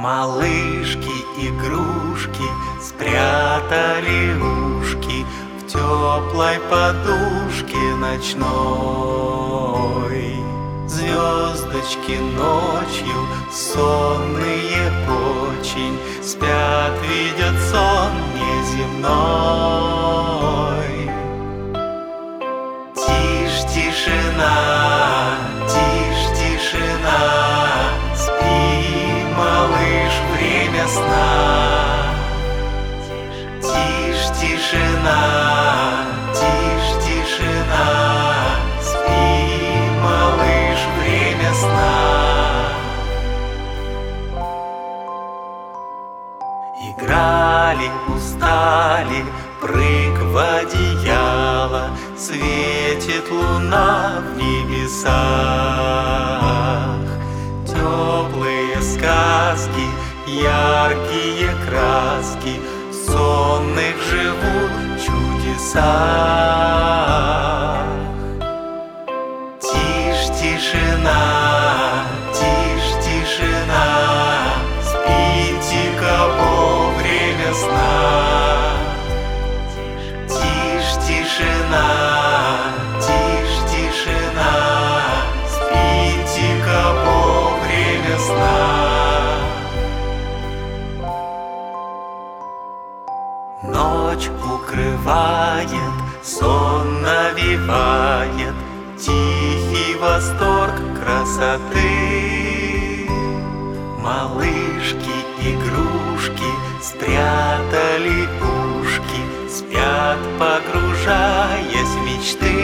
Малышки игрушки спрятали ушки в теплой подушке ночной. Звездочки ночью, сонные очень, спят, видят сон неземной. Тишь, тишина, тишь, тишина, спи, малыш, время сна. Тишь, тишина, тишь, тишина, спи, малыш, время сна. Играли, устали, прыг в одеяло, светит луна в небесах. Теплые сказки, яркие краски, в сонных живут чудеса. Тишь, тишина, тишь, тишина, спите-ка, о, время сна. Тишь, тишина, тишь, тишина, спите-ка, о, время сна. Ночь укрывает, сон навевает, тихий восторг красоты. Малышки игрушки спрятали ушки, спят, погружаясь в мечты.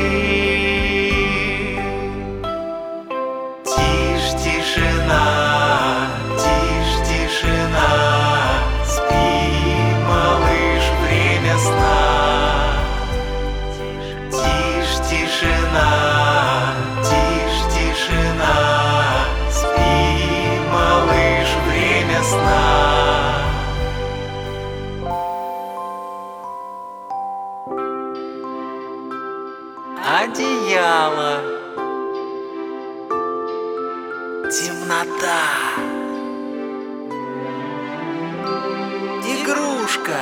Тишь, тишина, тишь, тишина, спи, малыш, время сна. Тишь, тишина, тишь, тишина, спи, малыш, время сна. Одеяло, темнота, игрушка,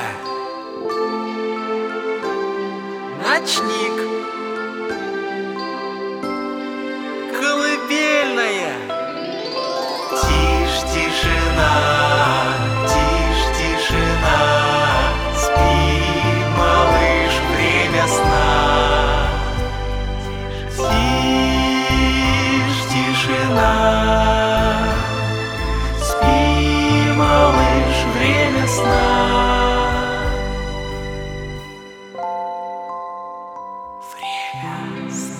ночник, колыбельная. Тишь, тишина, тишь, тишина, спи, малыш, время сна. Тишь, тишина, спи, малыш, время сна. Время сна.